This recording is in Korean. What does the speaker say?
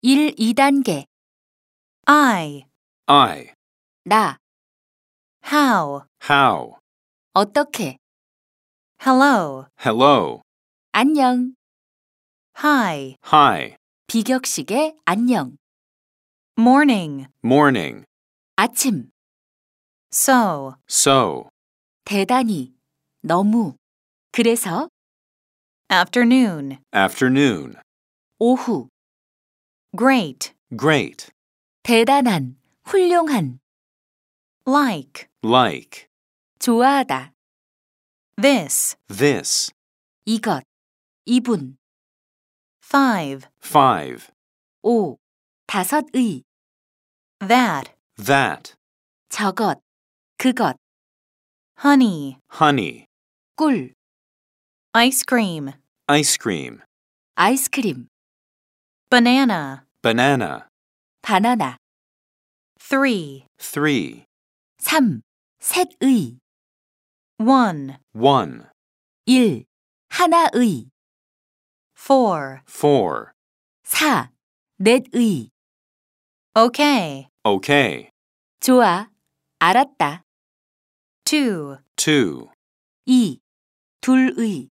1, 2단계. I. 나, How. 어떻게, Hello. 안녕. Hi. 비격식의 안녕. Morning. 아침, So. 대단히, 너무. 그래서, Afternoon. 오후, Great. 대단한, 훌륭한. Like. 좋아하다. This. 이것, 이분. 5. 5. 다섯의. That. 저것, 그것. Honey. 꿀, Ice cream. 아이스크림. Banana. 바나나. 3. 3. 셋의. 1. 1. 하나의. 4. 4. 넷의. Okay. 좋아, 알았다. 2. 2. 둘의.